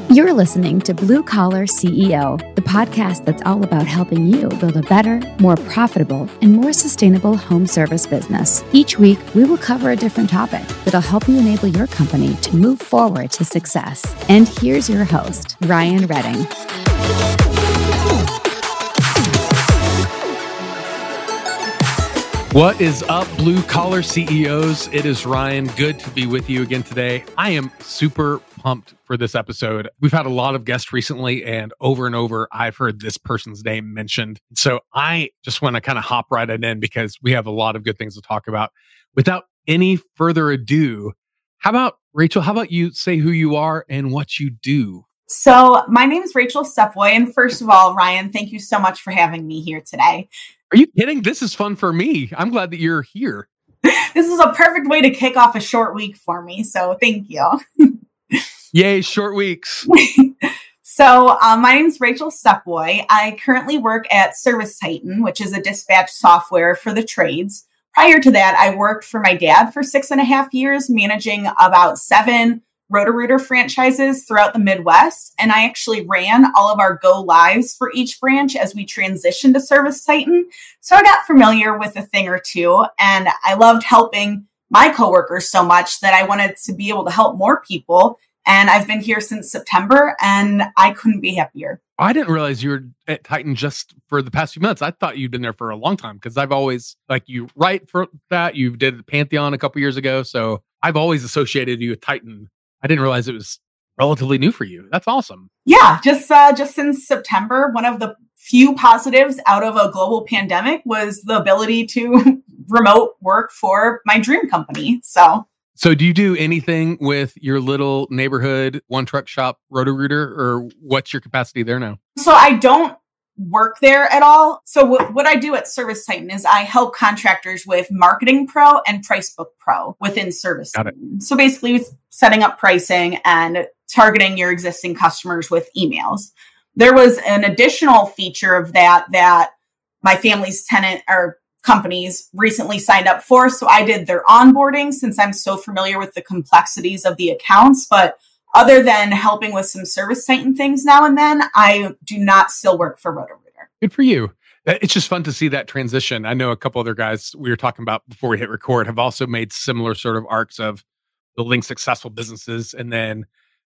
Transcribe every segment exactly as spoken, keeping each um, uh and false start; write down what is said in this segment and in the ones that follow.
You're listening to Blue Collar C E O, the podcast that's all about helping you build a better, more profitable, and more sustainable home service business. Each week, we will cover a different topic that'll help you enable your company to move forward to success. And here's your host, Ryan Redding. What is up, Blue Collar C E Os? It is Ryan. Good to be with you again today. I am super pumped for this episode. We've had a lot of guests recently, and over and over, I've heard this person's name mentioned. So I just want to kind of hop right in because we have a lot of good things to talk about. Without any further ado, how about, Rachel, how about you say who you are and what you do? So my name is Rachel Stepway. And first of all, Ryan, thank you so much for having me here today. Are you kidding? This is fun for me. I'm glad that you're here. This is a perfect way to kick off a short week for me. So thank you. Yay, short weeks. So um, my name is Rachel Stepway. I currently work at ServiceTitan, which is a dispatch software for the trades. Prior to that, I worked for my dad for six and a half years, managing about seven Roto-Rooter franchises throughout the Midwest. And I actually ran all of our go lives for each branch as we transitioned to ServiceTitan. So I got familiar with a thing or two, and I loved helping my coworkers so much that I wanted to be able to help more people. And I've been here since September, and I couldn't be happier. I didn't realize you were at Titan just for the past few months. I thought you'd been there for a long time because I've always, like, you write for that. You did Pantheon a couple years ago. So I've always associated you with Titan. I didn't realize it was relatively new for you. That's awesome. Yeah, just uh, just since September, one of the few positives out of a global pandemic was the ability to remote work for my dream company. So, so do you do anything with your little neighborhood one truck shop Roto-Rooter, or what's your capacity there now? So I don't work there at all. So w- what I do at ServiceTitan is I help contractors with Marketing Pro and Pricebook Pro within ServiceTitan. So basically setting up pricing and targeting your existing customers with emails. There was an additional feature of that that my family's tenant or companies recently signed up for. So I did their onboarding since I'm so familiar with the complexities of the accounts. But other than helping with some ServiceTitan things now and then, I do not still work for Roto-Rooter. Good for you. It's just fun to see that transition. I know a couple other guys we were talking about before we hit record have also made similar sort of arcs of building successful businesses and then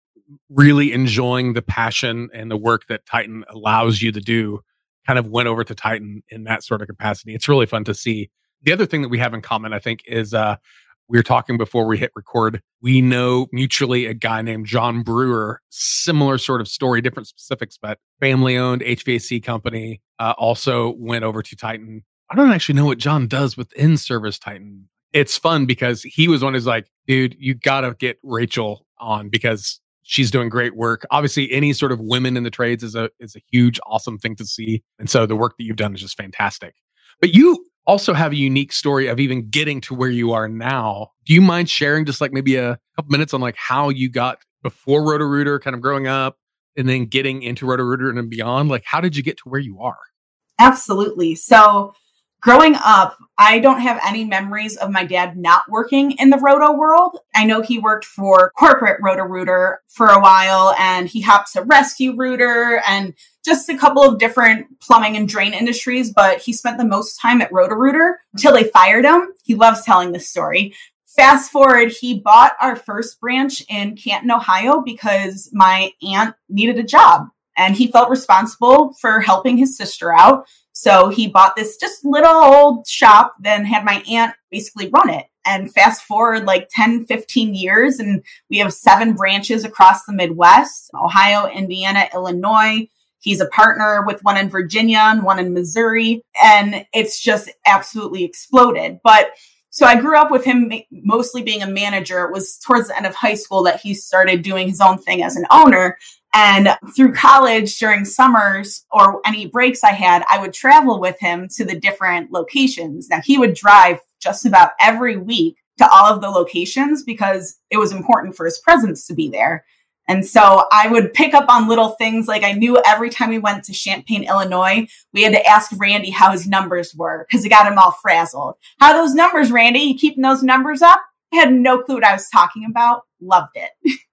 really enjoying the passion and the work that Titan allows you to do, kind of went over to Titan in that sort of capacity. It's really fun to see. The other thing that we have in common, I think, is uh, we were talking before we hit record. We know mutually a guy named John Brewer, similar sort of story, different specifics, but family-owned H V A C company, uh, also went over to Titan. I don't actually know what John does within ServiceTitan. It's fun because he was one who's like, dude, you got to get Rachel on because she's doing great work. Obviously, any sort of women in the trades is a is a huge, awesome thing to see. And so the work that you've done is just fantastic. But you also have a unique story of even getting to where you are now. Do you mind sharing just like maybe a couple minutes on like how you got before Roto-Rooter, kind of growing up, and then getting into Roto-Rooter and beyond? Like, how did you get to where you are? Absolutely. So growing up, I don't have any memories of my dad not working in the roto world. I know he worked for corporate Roto-Rooter for a while, and he hopped to Rescue Rooter and just a couple of different plumbing and drain industries, but he spent the most time at Roto-Rooter until they fired him. He loves telling this story. Fast forward, he bought our first branch in Canton, Ohio, because my aunt needed a job, and he felt responsible for helping his sister out. So he bought this just little old shop, then had my aunt basically run it. And fast forward like ten, fifteen years, and we have seven branches across the Midwest, Ohio, Indiana, Illinois. He's a partner with one in Virginia and one in Missouri. And it's just absolutely exploded. But so I grew up with him mostly being a manager. It was towards the end of high school that he started doing his own thing as an owner. And through college, during summers or any breaks I had, I would travel with him to the different locations. Now, he would drive just about every week to all of the locations because it was important for his presence to be there. And so I would pick up on little things. Like I knew every time we went to Champaign, Illinois, we had to ask Randy how his numbers were because it got him all frazzled. How are those numbers, Randy? You keeping those numbers up? I had no clue what I was talking about. Loved it.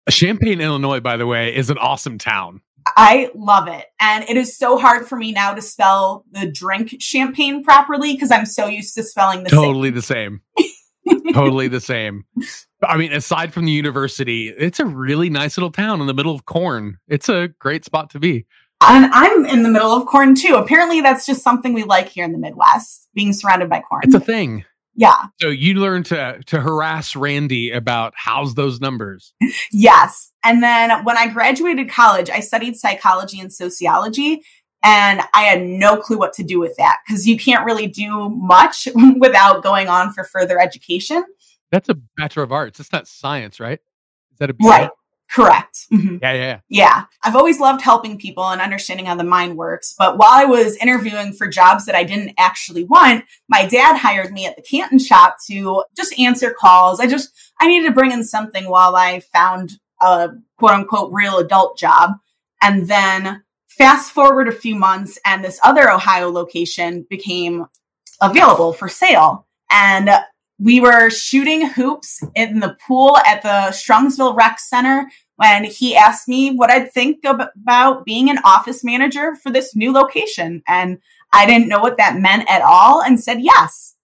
Champaign, Illinois, by the way, is an awesome town. I love it. And it is so hard for me now to spell the drink champagne properly because I'm so used to spelling the totally same. the same. Totally the same. I mean, aside from the university, it's a really nice little town in the middle of corn. It's a great spot to be. And I'm in the middle of corn too. Apparently that's just something we like here in the Midwest, being surrounded by corn. It's a thing. Yeah. So you learned to to harass Randy about how's those numbers. Yes. And then when I graduated college, I studied psychology and sociology, and I had no clue what to do with that because you can't really do much without going on for further education. That's a Bachelor of Arts. It's not science, right? Is that a B A? Right. Correct. Mm-hmm. Yeah, yeah, yeah. Yeah. I've always loved helping people and understanding how the mind works. But while I was interviewing for jobs that I didn't actually want, my dad hired me at the Canton shop to just answer calls. I just, I needed to bring in something while I found a quote unquote real adult job. And then fast forward a few months and this other Ohio location became available for sale. And we were shooting hoops in the pool at the Strongsville Rec Center when he asked me what I'd think about being an office manager for this new location. And I didn't know what that meant at all and said yes.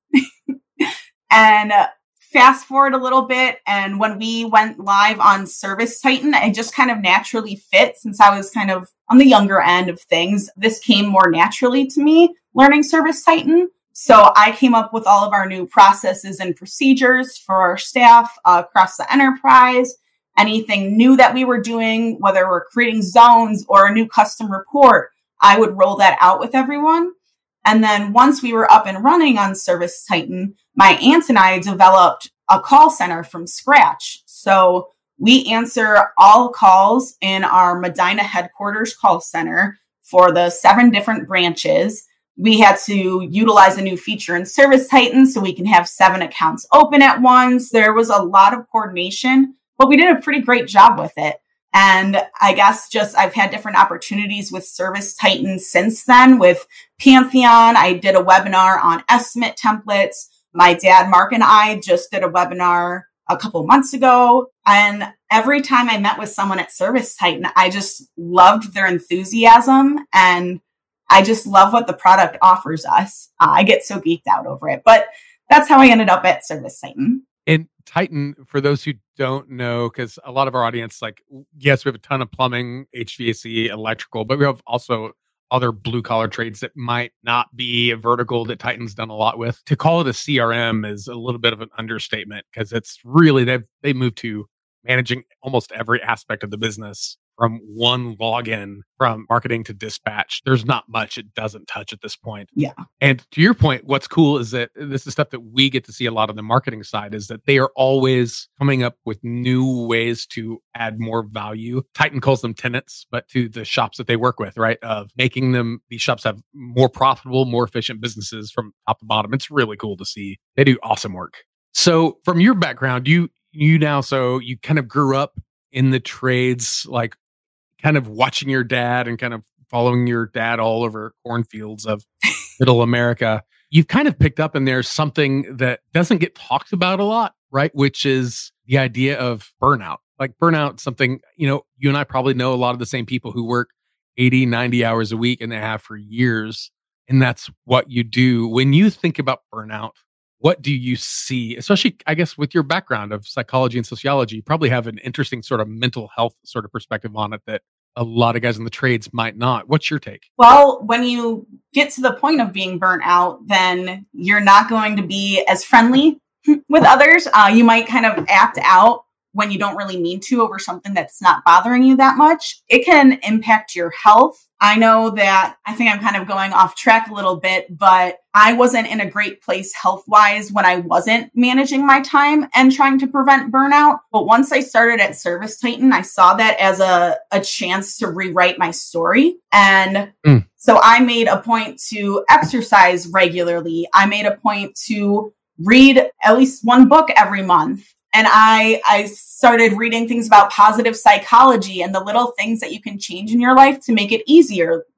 And uh, fast forward a little bit. And when we went live on Service Titan, it just kind of naturally fit since I was kind of on the younger end of things. This came more naturally to me, learning Service Titan. So I came up with all of our new processes and procedures for our staff uh, across the enterprise. Anything new that we were doing, whether we're creating zones or a new custom report, I would roll that out with everyone. And then once we were up and running on Service Titan, my aunt and I developed a call center from scratch. So we answer all calls in our Medina headquarters call center for the seven different branches. We had to utilize a new feature in Service Titan so we can have seven accounts open at once. There was a lot of coordination, but we did a pretty great job with it. And I guess just I've had different opportunities with Service Titan since then. With Pantheon, I did a webinar on estimate templates. My dad, Mark, and I just did a webinar a couple months ago. And every time I met with someone at Service Titan, I just loved their enthusiasm and I just love what the product offers us. Uh, I get so geeked out over it, but that's how I ended up at Service Titan. And Titan, for those who don't know, because a lot of our audience, like, yes, we have a ton of plumbing, H V A C, electrical, but we have also other blue collar trades that might not be a vertical that Titan's done a lot with. To call it a C R M is a little bit of an understatement because it's really, they've they moved to managing almost every aspect of the business from one login, from marketing to dispatch. There's not much it doesn't touch at this point. Yeah. And to your point, what's cool is that this is stuff that we get to see a lot on the marketing side, is that they are always coming up with new ways to add more value. Titan calls them tenants, but to the shops that they work with, right? Of making them, these shops have more profitable, more efficient businesses from top to bottom. It's really cool to see. They do awesome work. So from your background, you, you now, so you kind of grew up in the trades, like kind of watching your dad and kind of following your dad all over cornfields of middle America. You've kind of picked up in there something that doesn't get talked about a lot, right? Which is the idea of burnout. Like burnout, something, you know, you and I probably know a lot of the same people who work eighty, ninety hours a week and they have for years. And that's what you do. When you think about burnout, what do you see? Especially, I guess, with your background of psychology and sociology, you probably have an interesting sort of mental health sort of perspective on it that a lot of guys in the trades might not. What's your take? Well, when you get to the point of being burnt out, then you're not going to be as friendly with others. Uh, you might kind of act out when you don't really mean to over something that's not bothering you that much. It can impact your health. I know that I think I'm kind of going off track a little bit, but I wasn't in a great place health-wise when I wasn't managing my time and trying to prevent burnout. But once I started at Service Titan, I saw that as a, a chance to rewrite my story. And mm. so I made a point to exercise regularly. I made a point to read at least one book every month. And I, I started reading things about positive psychology and the little things that you can change in your life to make it easier, like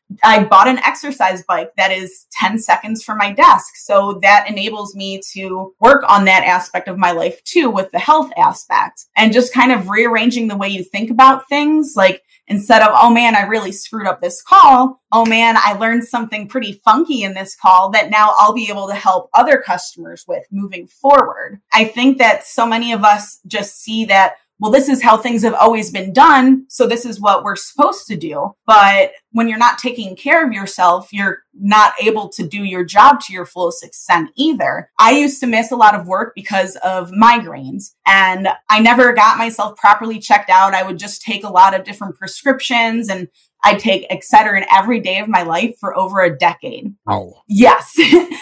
I bought an exercise bike that is ten seconds from my desk. So that enables me to work on that aspect of my life too, with the health aspect, and just kind of rearranging the way you think about things. Like, instead of, oh man, I really screwed up this call. Oh man, I learned something pretty funky in this call that now I'll be able to help other customers with moving forward. I think that so many of us just see that, well, this is how things have always been done, so this is what we're supposed to do. But when you're not taking care of yourself, you're not able to do your job to your fullest extent either. I used to miss a lot of work because of migraines, and I never got myself properly checked out. I would just take a lot of different prescriptions, and I'd take Excedrin every day of my life for over a decade. Oh. Yes.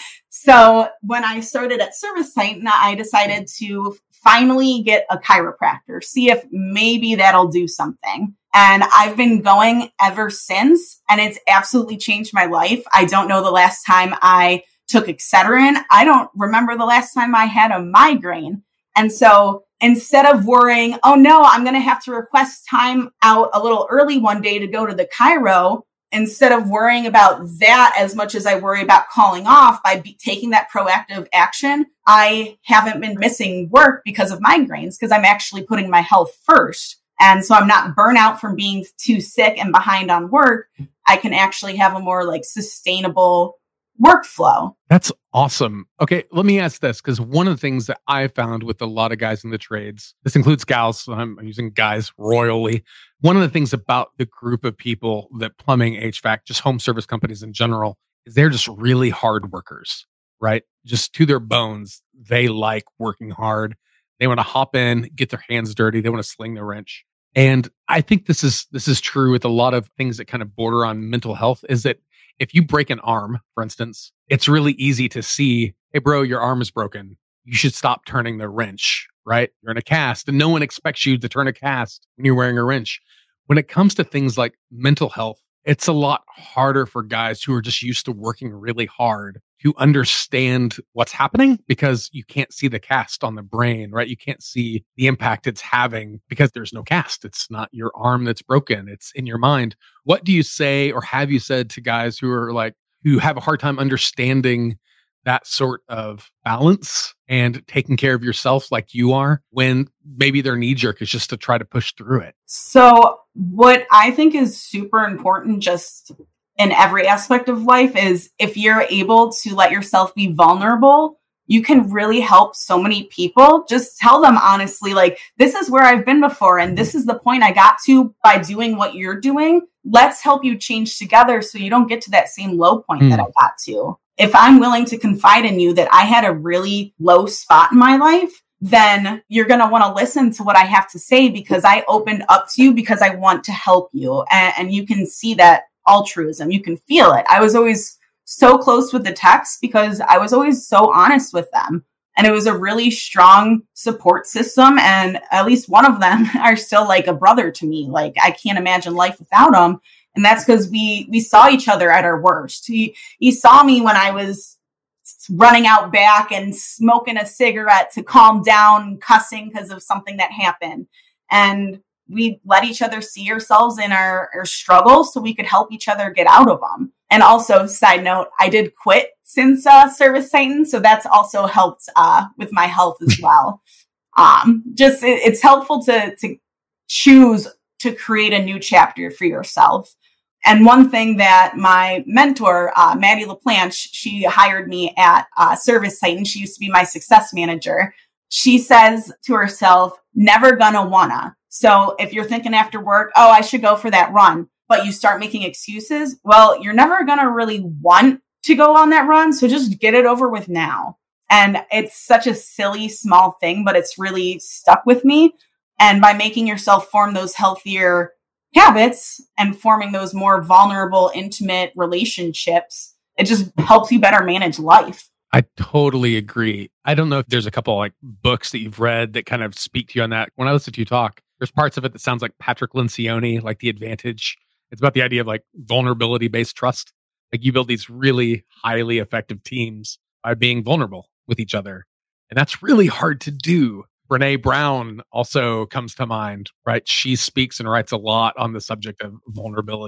So when I started at ServiceTitan, I decided to finally get a chiropractor, see if maybe that'll do something. And I've been going ever since, and it's absolutely changed my life. I don't know the last time I took Excedrin. I don't remember the last time I had a migraine. And so instead of worrying, oh no, I'm going to have to request time out a little early one day to go to the chiro, instead of worrying about that as much as I worry about calling off, by be- taking that proactive action, I haven't been missing work because of migraines, because I'm actually putting my health first. And so I'm not burnout from being too sick and behind on work. I can actually have a more like sustainable workflow. That's awesome. Okay, let me ask this, because one of the things that I found with a lot of guys in the trades, this includes gals, so I'm using guys royally. One of the things about the group of people that plumbing, H V A C, just home service companies in general, is they're just really hard workers, right? Just to their bones, they like working hard. They want to hop in, get their hands dirty. They want to sling the wrench. And I think this is this is true with a lot of things that kind of border on mental health, is that if you break an arm, for instance, it's really easy to see, hey, bro, your arm is broken. You should stop turning the wrench, right? You're in a cast, and no one expects you to turn a cast when you're wearing a wrench. When it comes to things like mental health, it's a lot harder for guys who are just used to working really hard to understand what's happening, because you can't see the cast on the brain, right? You can't see the impact it's having because there's no cast. It's not your arm that's broken. It's in your mind. What do you say, or have you said to guys who are like, who have a hard time understanding that sort of balance and taking care of yourself like you are, when maybe their knee jerk is just to try to push through it? So what I think is super important, just in every aspect of life, is if you're able to let yourself be vulnerable, you can really help so many people. Just tell them honestly, like, this is where I've been before, and this is the point I got to by doing what you're doing. Let's help you change together so you don't get to that same low point mm. that I got to. If I'm willing to confide in you that I had a really low spot in my life, then you're going to want to listen to what I have to say, because I opened up to you because I want to help you. And, and you can see that altruism. You can feel it. I was always so close with the techs because I was always so honest with them. And it was a really strong support system. And at least one of them are still like a brother to me. Like, I can't imagine life without them. And that's because we we saw each other at our worst. He, he saw me when I was running out back and smoking a cigarette to calm down, cussing because of something that happened. And we let each other see ourselves in our, our struggles so we could help each other get out of them. And also, side note, I did quit since uh, ServiceTitan, so that's also helped uh, with my health as well. um, just it, it's helpful to to choose to create a new chapter for yourself. And one thing that my mentor, uh, Maddie LaPlanche, she hired me at uh, ServiceTitan. She used to be my success manager. She says to herself, never gonna wanna. So if you're thinking after work, oh, I should go for that run, but you start making excuses, well, you're never gonna really want to go on that run. So just get it over with now. And it's such a silly, small thing, but it's really stuck with me. And by making yourself form those healthier habits and forming those more vulnerable, intimate relationships, it just helps you better manage life. I totally agree. I don't know if there's a couple like books that you've read that kind of speak to you on that. When I listen to you talk, there's parts of it that sounds like Patrick Lencioni, like The Advantage. It's about the idea of like vulnerability-based trust. Like, you build these really highly effective teams by being vulnerable with each other. And that's really hard to do. Brene Brown also comes to mind, right? She speaks and writes a lot on the subject of vulnerability.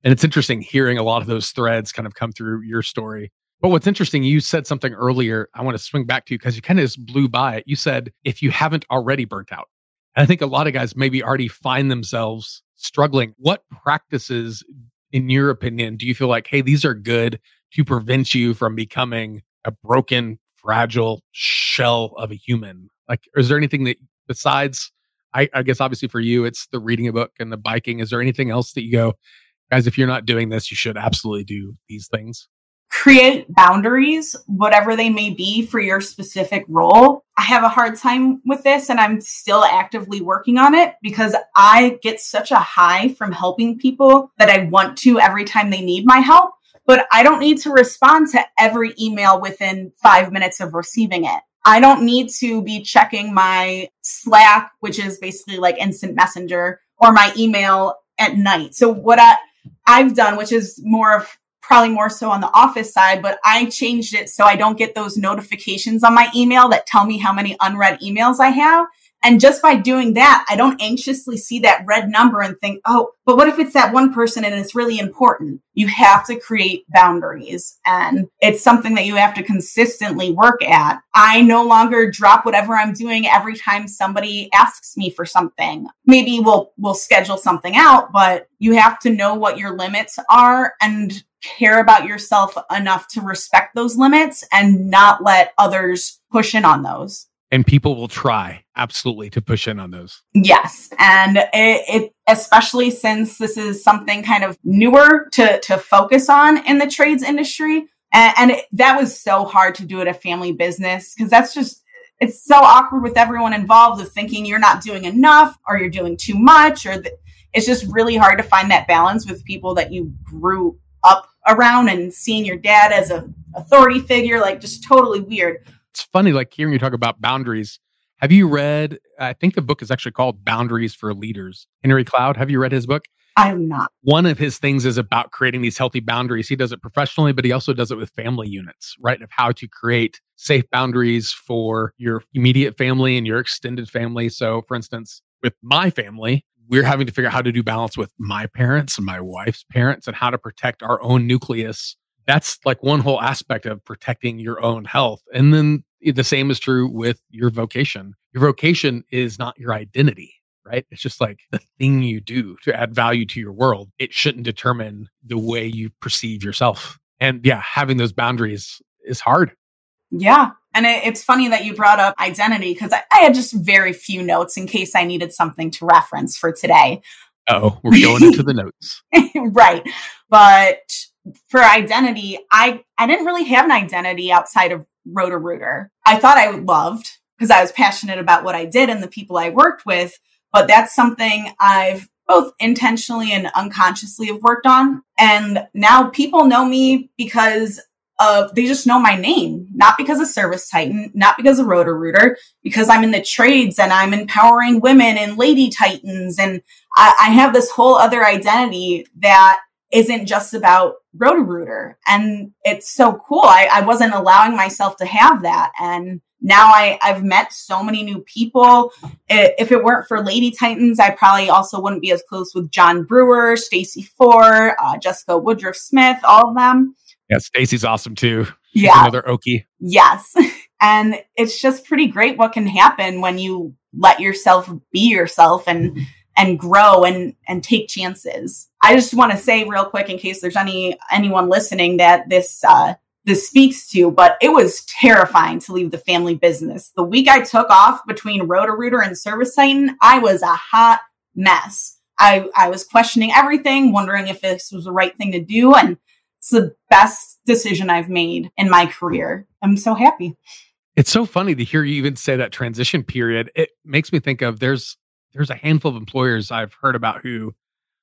And it's interesting hearing a lot of those threads kind of come through your story. But what's interesting, you said something earlier, I want to swing back to you because you kind of just blew by it. You said, if you haven't already burnt out. And I think a lot of guys maybe already find themselves struggling. What practices, in your opinion, do you feel like, hey, these are good to prevent you from becoming a broken, fragile shell of a human? Like, is there anything that besides, I, I guess obviously for you, it's the reading a book and the biking. Is there anything else that you go, guys, if you're not doing this, you should absolutely do these things? Create boundaries, whatever they may be for your specific role. I have a hard time with this and I'm still actively working on it because I get such a high from helping people that I want to every time they need my help, but I don't need to respond to every email within five minutes of receiving it. I don't need to be checking my Slack, which is basically like instant messenger, or my email at night. So what I, I've done, which is more of probably more so on the office side, but I changed it so I don't get those notifications on my email that tell me how many unread emails I have. And just by doing that, I don't anxiously see that red number and think, oh, but what if it's that one person and it's really important? You have to create boundaries, and it's something that you have to consistently work at. I no longer drop whatever I'm doing every time somebody asks me for something. Maybe we'll we'll schedule something out, but you have to know what your limits are and care about yourself enough to respect those limits and not let others push in on those. And people will try, absolutely, to push in on those. Yes. And it, it especially since this is something kind of newer to, to focus on in the trades industry. And, and it, that was so hard to do at a family business because that's just, it's so awkward with everyone involved of thinking you're not doing enough or you're doing too much. Or the, it's just really hard to find that balance with people that you grew up around and seeing your dad as a authority figure, like just totally weird. It's funny, like hearing you talk about boundaries. Have you read, I think the book is actually called Boundaries for Leaders. Henry Cloud, have you read his book? I have not. One of his things is about creating these healthy boundaries. He does it professionally, but he also does it with family units, right? Of how to create safe boundaries for your immediate family and your extended family. So for instance, with my family, we're having to figure out how to do balance with my parents and my wife's parents and how to protect our own nucleus. That's like one whole aspect of protecting your own health. And then the same is true with your vocation. Your vocation is not your identity, right? It's just like the thing you do to add value to your world. It shouldn't determine the way you perceive yourself. And yeah, having those boundaries is hard. Yeah. And it, it's funny that you brought up identity because I, I had just very few notes in case I needed something to reference for today. Oh, we're going into the notes. Right. But for identity, I, I didn't really have an identity outside of Roto-Rooter. I thought I loved because I was passionate about what I did and the people I worked with, but that's something I've both intentionally and unconsciously have worked on. And now people know me because of, they just know my name, not because of Service Titan, not because of Roto-Rooter, because I'm in the trades and I'm empowering women and Lady Titans. And I, I have this whole other identity that isn't just about Roto-Rooter. And it's so cool. I, I wasn't allowing myself to have that. And now I, I've met so many new people. If it weren't for Lady Titans, I probably also wouldn't be as close with John Brewer, Stacy Ford, uh, Jessica Woodruff Smith, all of them. Yeah, Stacy's awesome too. She's yeah. Another Okie. Yes. And it's just pretty great what can happen when you let yourself be yourself and and grow and, and take chances. I just want to say real quick, in case there's any anyone listening that this uh, this speaks to, but it was terrifying to leave the family business. The week I took off between Roto-Rooter and Service Titan, I was a hot mess. I, I was questioning everything, wondering if this was the right thing to do. And it's the best decision I've made in my career. I'm so happy. It's so funny to hear you even say that transition period. It makes me think of there's there's a handful of employers I've heard about who,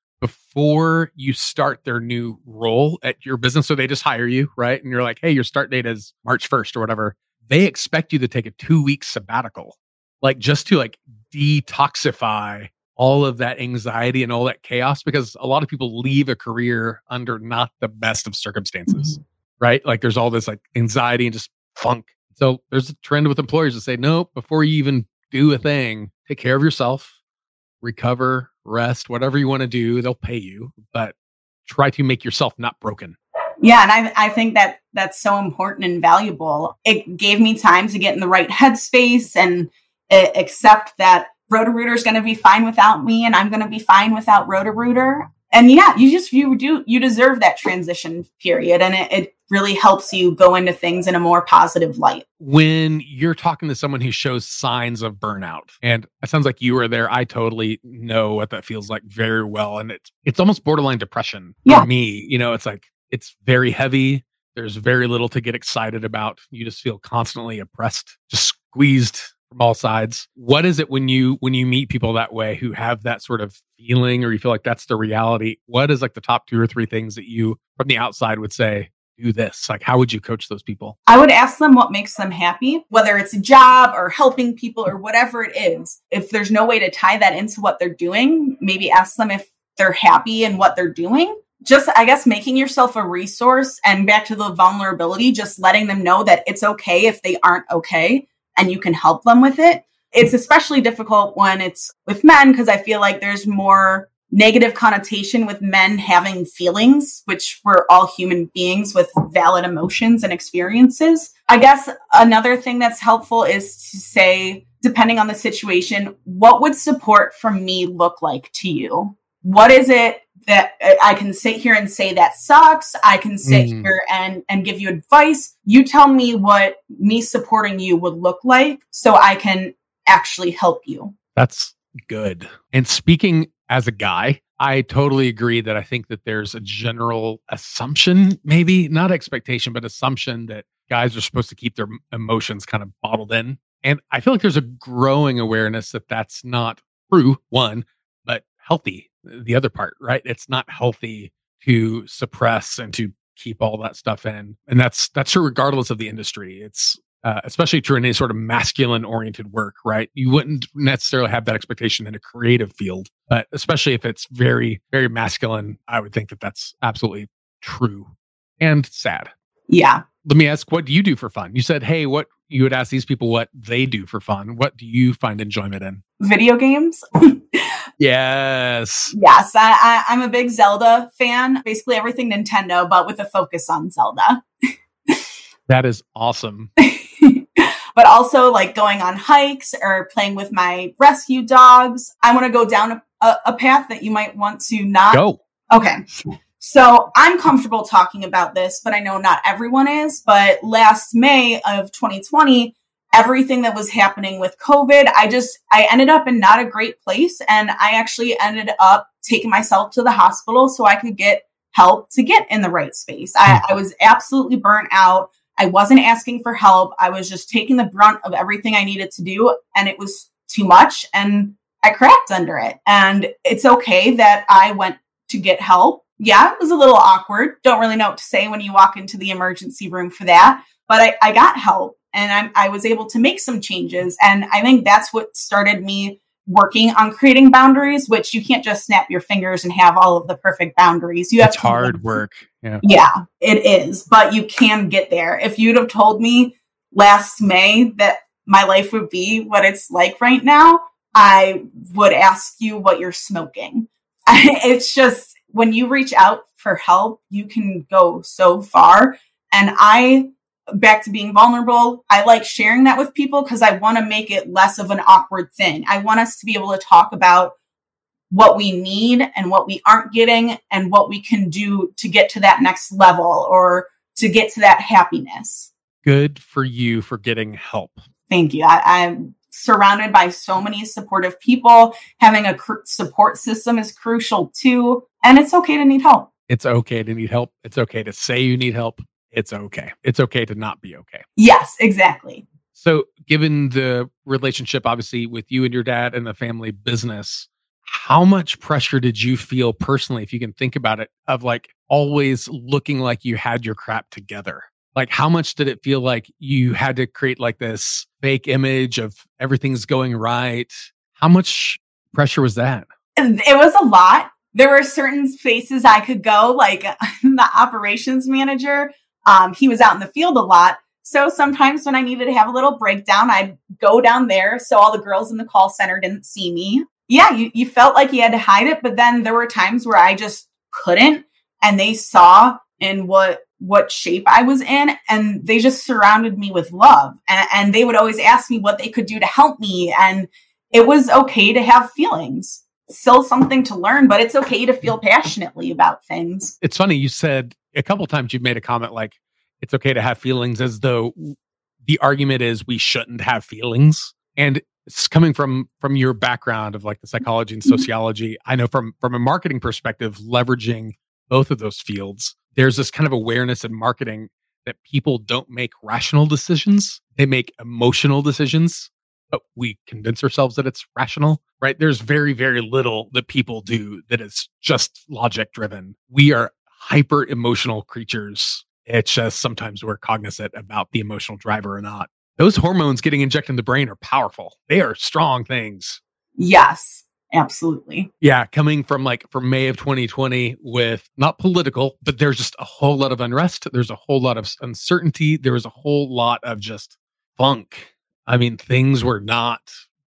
before you start their new role at your business, so they just hire you, right? And you're like, hey, your start date is March first or whatever. They expect you to take a two week sabbatical, like just to like detoxify all of that anxiety and all that chaos, because a lot of people leave a career under not the best of circumstances, mm-hmm. right? Like there's all this like anxiety and just funk. So there's a trend with employers to say, no, before you even do a thing, take care of yourself, recover, rest, whatever you want to do, they'll pay you. But try to make yourself not broken. Yeah. And I, I think that that's so important and valuable. It gave me time to get in the right headspace and uh, accept that Roto-Rooter is going to be fine without me, and I'm going to be fine without Roto-Rooter. And yeah, you just, you do, you deserve that transition period. And it, it really helps you go into things in a more positive light. When you're talking to someone who shows signs of burnout, and it sounds like you were there, I totally know what that feels like very well. And it's, it's almost borderline depression for Yeah. me. You know, it's like, it's very heavy. There's very little to get excited about. You just feel constantly oppressed, just squeezed from all sides. What is it when you when you meet people that way who have that sort of feeling, or you feel like that's the reality? What is like the top two or three things that you from the outside would say, do this? Like, how would you coach those people? I would ask them what makes them happy, whether it's a job or helping people or whatever it is. If there's no way to tie that into what they're doing, maybe ask them if they're happy in what they're doing. Just, I guess, making yourself a resource, and back to the vulnerability, just letting them know that it's okay if they aren't okay and you can help them with it. It's especially difficult when it's with men, because I feel like there's more negative connotation with men having feelings, which we're all human beings with valid emotions and experiences. I guess another thing that's helpful is to say, depending on the situation, what would support from me look like to you? What is it that I can sit here and say that sucks? I can sit mm. here and, and give you advice. You tell me what me supporting you would look like so I can actually help you. That's good. And speaking as a guy, I totally agree that I think that there's a general assumption, maybe not expectation, but assumption that guys are supposed to keep their emotions kind of bottled in. And I feel like there's a growing awareness that that's not true, one, but healthy. The other part, right? It's not healthy to suppress and to keep all that stuff in. And that's that's true regardless of the industry. It's uh, especially true in any sort of masculine oriented work, right? You wouldn't necessarily have that expectation in a creative field, but especially if it's very, very masculine, I would think that that's absolutely true and sad. Yeah. Let me ask, what do you do for fun? You said, hey, what you would ask these people what they do for fun. What do you find enjoyment in? Video games. Yes. Yes. I, I, I'm a big Zelda fan. Basically everything Nintendo, but with a focus on Zelda. That is awesome. But also like going on hikes or playing with my rescue dogs. I want to go down a, a path that you might want to not. Go. Okay. So I'm comfortable talking about this, but I know not everyone is. But last May of twenty twenty, everything that was happening with COVID, I just, I ended up in not a great place. And I actually ended up taking myself to the hospital so I could get help to get in the right space. I, I was absolutely burnt out. I wasn't asking for help. I was just taking the brunt of everything I needed to do. And it was too much. And I cracked under it. And it's okay that I went to get help. Yeah, it was a little awkward. Don't really know what to say when you walk into the emergency room for that. But I, I got help and I, I was able to make some changes. And I think that's what started me working on creating boundaries, which you can't just snap your fingers and have all of the perfect boundaries. You have it's to hard work. Yeah. Yeah, it is. But you can get there. If you'd have told me last May that my life would be what it's like right now, I would ask you what you're smoking. It's just, when you reach out for help, you can go so far. And I, back to being vulnerable, I like sharing that with people because I want to make it less of an awkward thing. I want us to be able to talk about what we need and what we aren't getting and what we can do to get to that next level or to get to that happiness. Good for you for getting help. Thank you. I, I'm surrounded by so many supportive people. Having a cr- support system is crucial too. And it's okay to need help. It's okay to need help. It's okay to say you need help. It's okay. It's okay to not be okay. Yes, exactly. So given the relationship, obviously, with you and your dad and the family business, how much pressure did you feel personally, if you can think about it, of like always looking like you had your crap together? Like, how much did it feel like you had to create like this fake image of everything's going right? How much pressure was that? It was a lot. There were certain spaces I could go, like the operations manager. Um, he was out in the field a lot. So sometimes when I needed to have a little breakdown, I'd go down there so all the girls in the call center didn't see me. Yeah, you, you felt like you had to hide it. But then there were times where I just couldn't. and they saw in what what shape I was in, and they just surrounded me with love. And, and they would always ask me what they could do to help me. And it was okay to have feelings. Still something to learn, but it's okay to feel passionately about things. It's funny, you said a couple times you've made a comment like, it's okay to have feelings, as though the argument is we shouldn't have feelings. And it's coming from from your background of like the psychology and sociology. I know from from a marketing perspective, leveraging both of those fields, there's this kind of awareness in marketing that people don't make rational decisions. They make emotional decisions, but we convince ourselves that it's rational, right? There's very, very little that people do that is just logic driven. We are hyper emotional creatures. It's just sometimes we're cognizant about the emotional driver or not. Those hormones getting injected in the brain are powerful. They are strong things. Yes, absolutely. Yeah, coming from like from May of twenty twenty with not political, but there's just a whole lot of unrest. There's a whole lot of uncertainty. There was a whole lot of just funk. I mean, things were not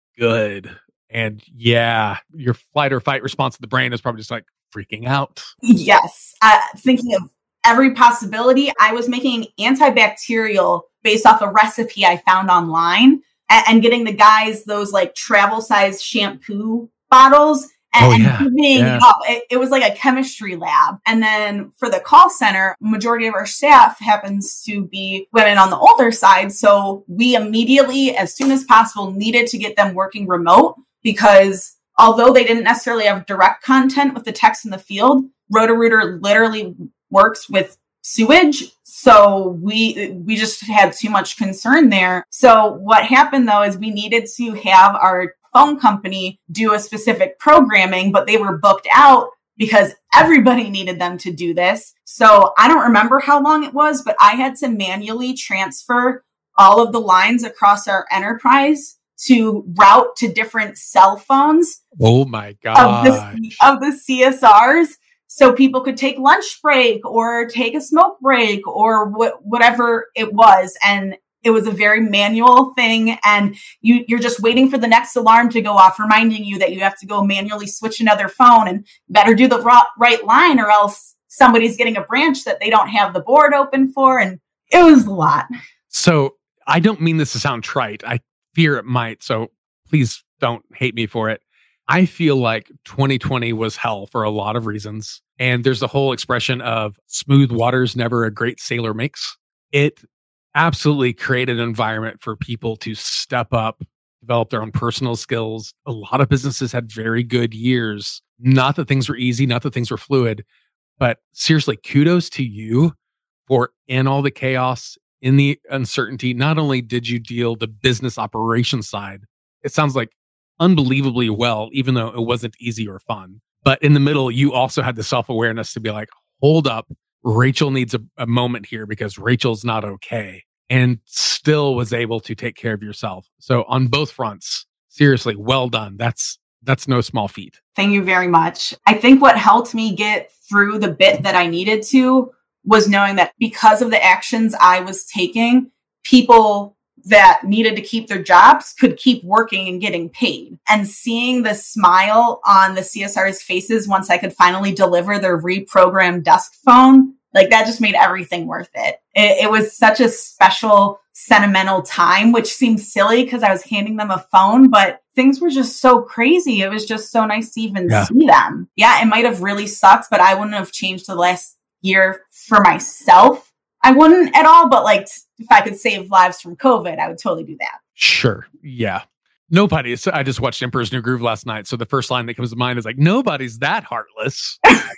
good. And yeah, your flight or fight response to the brain is probably just like freaking out. Yes. Uh, thinking of every possibility. I was making antibacterial based off a recipe I found online and, and getting the guys those like travel size shampoo bottles and, oh, yeah. and heating yeah. it up. It, it was like a chemistry lab. And then for the call center, majority of our staff happens to be women on the older side. So we immediately, as soon as possible, needed to get them working remote because although they didn't necessarily have direct content with the techs in the field, Roto-Rooter literally works with sewage. So we we just had too much concern there. So what happened though is we needed to have our phone company do a specific programming, but they were booked out because everybody needed them to do this. So I don't remember how long it was, but I had to manually transfer all of the lines across our enterprise to route to different cell phones. Oh my God. Of the, of the C S Rs. So people could take lunch break or take a smoke break or wh- whatever it was. And it was a very manual thing. And you, you're just waiting for the next alarm to go off, reminding you that you have to go manually switch another phone and better do the ra- right line or else somebody's getting a branch that they don't have the board open for. And it was a lot. So I don't mean this to sound trite. I fear it might. So please don't hate me for it. I feel like twenty twenty was hell for a lot of reasons. And there's the whole expression of smooth waters never a great sailor makes. It absolutely created an environment for people to step up, develop their own personal skills. A lot of businesses had very good years. Not that things were easy, not that things were fluid, but seriously, kudos to you for in all the chaos, in the uncertainty. Not only did you deal the business operations side, it sounds like unbelievably well, even though it wasn't easy or fun. But in the middle, you also had the self-awareness to be like, hold up, Rachel needs a, a moment here because Rachel's not okay, and still was able to take care of yourself. So on both fronts, seriously, well done. That's that's no small feat. Thank you very much. I think what helped me get through the bit that I needed to was knowing that because of the actions I was taking, people that needed to keep their jobs could keep working and getting paid. And seeing the smile on the C S Rs' faces once I could finally deliver their reprogrammed desk phone, like that just made everything worth it. It, it was such a special, sentimental time, which seems silly because I was handing them a phone, but things were just so crazy. It was just so nice to even yeah. see them. Yeah, it might have really sucked, but I wouldn't have changed the last year for myself. I wouldn't at all, but like if I could save lives from COVID, I would totally do that. Sure. Yeah. Nobody. So I just watched Emperor's New Groove last night. So the first line that comes to mind is like, nobody's that heartless.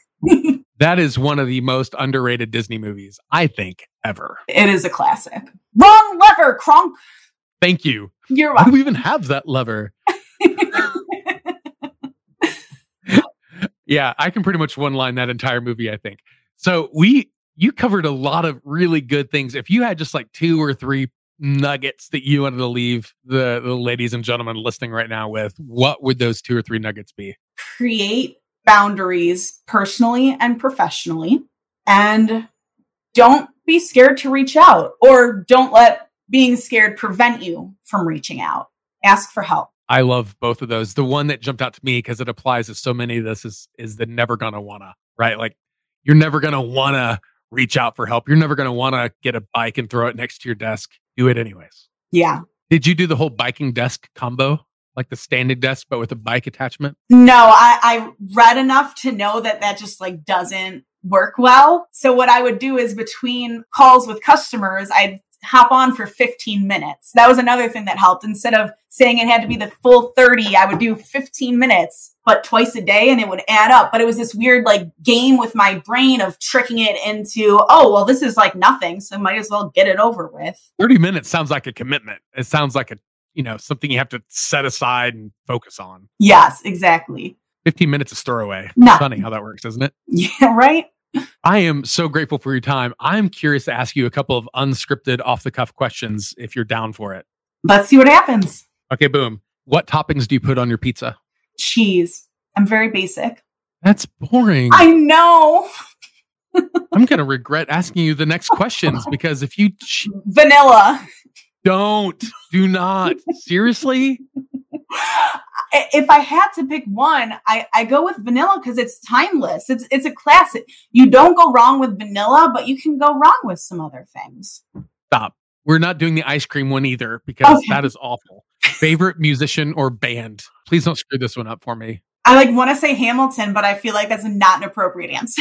That is one of the most underrated Disney movies, I think, ever. It is a classic. Wrong lever, Kronk. Thank you. You're welcome. Why do we even welcome. have that lever? Yeah, I can pretty much one line that entire movie, I think. So we... You covered a lot of really good things. If you had just like two or three nuggets that you wanted to leave the, the ladies and gentlemen listening right now with, what would those two or three nuggets be? Create boundaries personally and professionally, and don't be scared to reach out, or don't let being scared prevent you from reaching out. Ask for help. I love both of those. The one that jumped out to me because it applies to so many of this is, is the never gonna wanna, right? Like, You're never going to want to reach out for help. You're never going to want to get a bike and throw it next to your desk. Do it anyways. Yeah. Did you do the whole biking desk combo? Like the standing desk, but with a bike attachment? No, I, I read enough to know that that just like doesn't work well. So what I would do is between calls with customers, I'd hop on for fifteen minutes. That was another thing that helped. Instead of saying it had to be the full thirty, I would do fifteen minutes, but twice a day, and it would add up. But it was this weird like game with my brain of tricking it into, oh, well, this is like nothing, so might as well get it over with. thirty minutes sounds like a commitment. It sounds like a, you know, something you have to set aside and focus on. Yes, exactly. fifteen minutes is throwaway. No. It's funny how that works, isn't it? Yeah, right? I am so grateful for your time. I'm curious to ask you a couple of unscripted, off-the-cuff questions if you're down for it. Let's see what happens. Okay, boom. What toppings do you put on your pizza? Cheese. I'm very basic. That's boring. I know. I'm going to regret asking you the next questions because if you... Ch- Vanilla. Don't. Do not. Seriously? If I had to pick one, I, I go with vanilla because it's timeless. It's it's a classic. You don't go wrong with vanilla, but you can go wrong with some other things. Stop. We're not doing the ice cream one either because Okay. that is awful. Favorite musician or band? Please don't screw this one up for me. I like want to say Hamilton, but I feel like that's not an appropriate answer.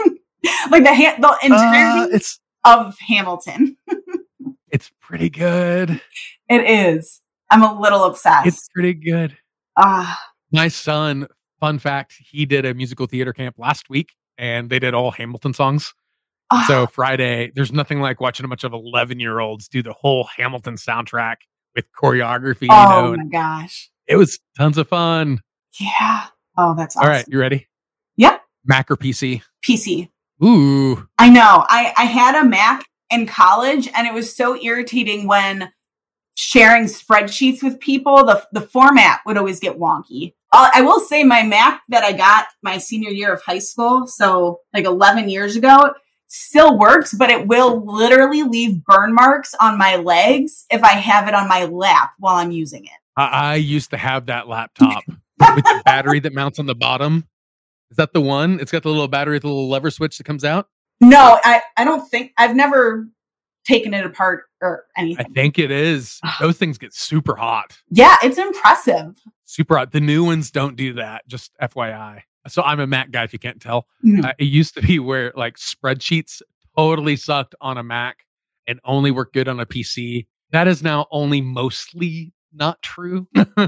Like the ha- the entirety Uh, it's of Hamilton. it's pretty good. It is. I'm a little obsessed. It's pretty good. Ah, My son, fun fact, he did a musical theater camp last week and they did all Hamilton songs. ah. So Friday, there's nothing like watching a bunch of eleven year olds do the whole Hamilton soundtrack with choreography. Oh you know, my and gosh. it was tons of fun. Yeah. Oh, that's awesome. All right, you ready? Yeah. Mac or P C? P C. Ooh, I know. I, I had a Mac in college and it was so irritating when sharing spreadsheets with people, the, the format would always get wonky. Uh, I will say my Mac that I got my senior year of high school, so like eleven years ago, still works, but it will literally leave burn marks on my legs if I have it on my lap while I'm using it. I, I used to have that laptop with the battery that mounts on the bottom. Is that the one? It's got the little battery with the little lever switch that comes out? No, I, I don't think, I've never taken it apart or I anything. think it is. Those things get super hot. Yeah, it's impressive. Super hot. The new ones don't do that, just F Y I. So I'm a Mac guy, if you can't tell. Mhm. Uh, it used to be where like spreadsheets totally sucked on a Mac and only work good on a P C. That is now only mostly not true.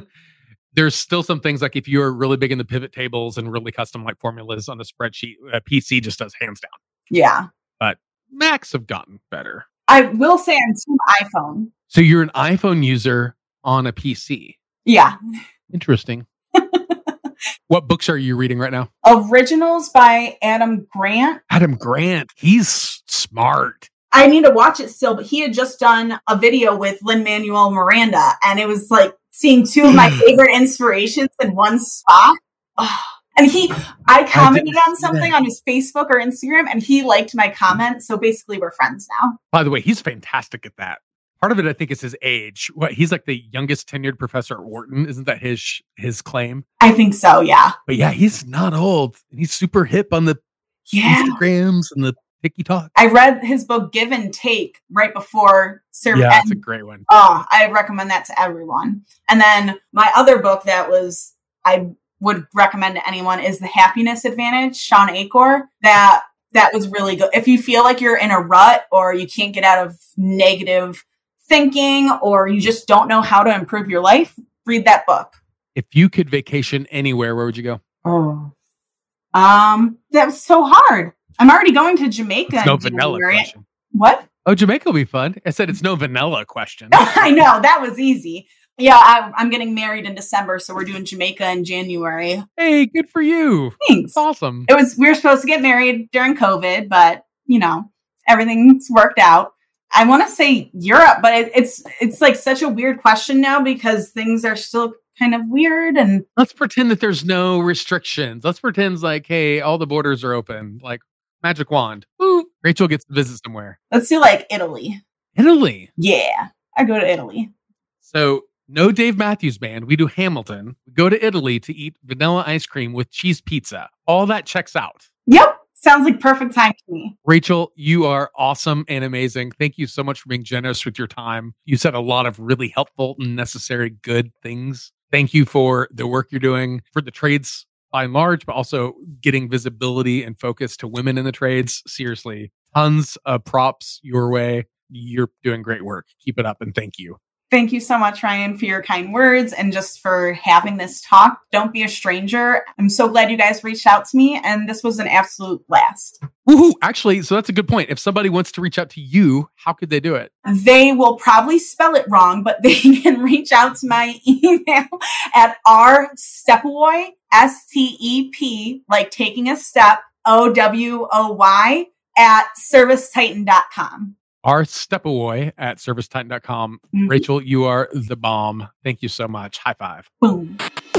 There's still some things like if you're really big in the pivot tables and really custom like formulas on a spreadsheet, a P C just does hands down. Yeah. But Macs have gotten better. I will say I'm team iPhone. So you're an iPhone user on a P C. Yeah. Interesting. What books are you reading right now? Originals by Adam Grant. Adam Grant. He's smart. I need to watch it still, but he had just done a video with Lin-Manuel Miranda, and it was like seeing two of my favorite inspirations in one spot. Oh. And he, I commented didn't on see something that. on his Facebook or Instagram, and he liked my comment. So basically, we're friends now. By the way, he's fantastic at that. Part of it, I think, is his age. What he's like the youngest tenured professor at Wharton. Isn't that his his claim? I think so. Yeah. But yeah, he's not old. And he's super hip on the Yeah. Instagrams and the TikTok. I read his book Give and Take right before Sir. Yeah, and- that's a great one. Oh, I recommend that to everyone. And then my other book that was I would recommend to anyone is The Happiness Advantage, Sean Acor. That that was really good. If you feel like you're in a rut or you can't get out of negative thinking or you just don't know how to improve your life, read that book. If you could vacation anywhere, where would you go? Oh. Um, that was so hard. I'm already going to Jamaica. It's no in vanilla January. question. What? Oh, Jamaica will be fun. I said it's no vanilla question. I know, that was easy. Yeah, I, I'm getting married in December, so we're doing Jamaica in January. Hey, good for you. Thanks. That's awesome. It was we were supposed to get married during COVID, but you know everything's worked out. I want to say Europe, but it, it's it's like such a weird question now because things are still kind of weird. And Let's pretend that there's no restrictions. Let's pretend like, hey, all the borders are open. Like magic wand. Woo. Rachel gets to visit somewhere. let's do like Italy. Italy. Yeah, I go to Italy. So no Dave Matthews Band. We do Hamilton. We go to Italy to eat vanilla ice cream with cheese pizza. All that checks out. Yep, Sounds like perfect time to me. Rachel, you are awesome and amazing. Thank you so much for being generous with your time. You said a lot of really helpful and necessary good things. Thank you for the work you're doing for the trades by and large, but also getting visibility and focus to women in the trades. Seriously, tons of props your way. You're doing great work. Keep it up and thank you. Thank you so much, Ryan, for your kind words and just for having this talk. Don't be a stranger. I'm so glad you guys reached out to me, and this was an absolute blast. Woohoo! Actually, so that's a good point. If somebody wants to reach out to you, how could they do it? They will probably spell it wrong, but they can reach out to my email at rstepowy, S T E P, like taking a step, O W O Y, at service titan dot com. rstepowy at service titan dot com. Mm-hmm. Rachel, you are the bomb. Thank you so much. High five. Boom.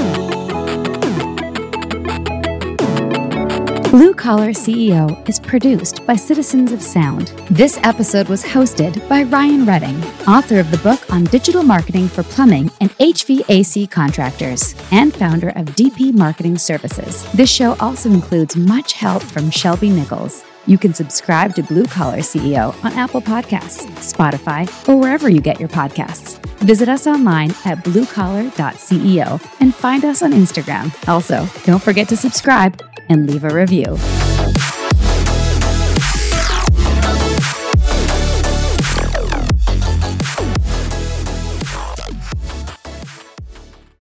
Blue Collar C E O is produced by Citizens of Sound. This episode was hosted by Ryan Redding, author of the book on digital marketing for plumbing and H V A C contractors, and founder of D P Marketing Services. This show also includes much help from Shelby Nichols. You can subscribe to Blue Collar C E O on Apple Podcasts, Spotify, or wherever you get your podcasts. Visit us online at blue collar dot c e o and find us on Instagram. Also, don't forget to subscribe and leave a review.